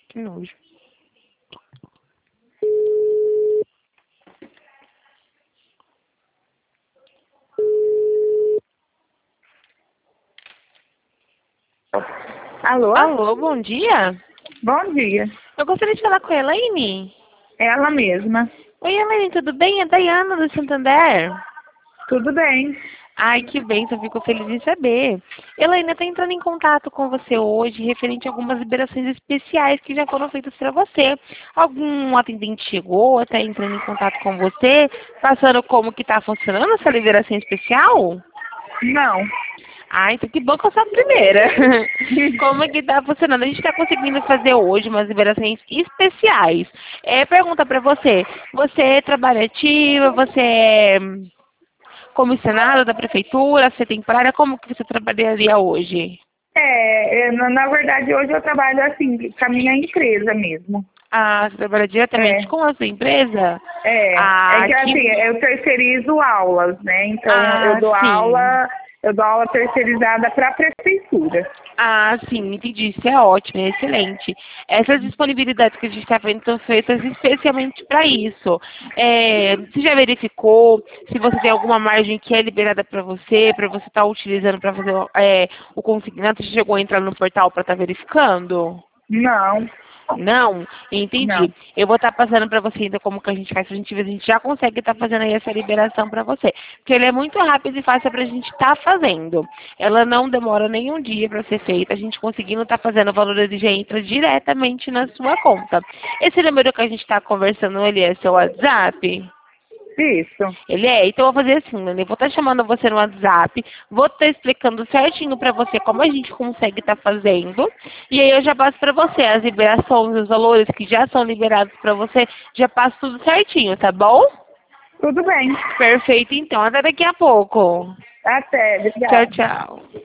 Que nojo. Alô? Alô, bom dia. Bom dia. Eu gostaria de falar com a Elaine. Ela mesma. Oi, Elaine, tudo bem? É Dayana do Santander. Tudo bem? Ai, que bem, só fico feliz em saber. Elaine, eu tô entrando em contato com você hoje referente a algumas liberações especiais que já foram feitas para você. Algum atendente chegou, tá entrando em contato com você, passando como que tá funcionando essa liberação especial? Não. Ah, então que bom que eu sou a primeira. Como é que tá funcionando? A gente está conseguindo fazer hoje umas liberações especiais. Pergunta para você, você é trabalho ativa, você é comissionado da prefeitura, você é temporária, como que você trabalharia hoje? Na verdade, hoje eu trabalho assim, com a minha empresa mesmo. Ah, você trabalha diretamente É, com a sua empresa? é Ah, que assim, que... eu terceirizo aulas, né? Então Ah, sim. eu dou aula terceirizada para a prefeitura. Ah, sim, entendi. Isso é ótimo, é excelente. Essas disponibilidades que a gente está vendo são feitas especialmente para isso. Você já verificou se você tem alguma margem que é liberada para você estar utilizando para fazer o consignado? Você chegou a entrar no portal para estar verificando? Não, Não? Entendi. não. Eu vou estar passando para você ainda como que a gente faz, pra gente ver se a gente já consegue estar fazendo aí essa liberação para você. Porque ele é muito rápido e fácil para a gente estar fazendo. Ela não demora nem um dia para ser feita. A gente conseguindo estar fazendo, o valor ele já entra diretamente na sua conta. Esse número que a gente está conversando, ele é seu WhatsApp? Isso. Ele é, então eu vou fazer assim, Lani, eu vou estar chamando você no WhatsApp, vou estar explicando certinho para você como a gente consegue estar fazendo, e aí eu já passo para você as liberações, os valores que já são liberados para você, já passo tudo certinho, tá bom? Tudo bem. Perfeito, então, até daqui a pouco. Até, Tchau, obrigada. tchau.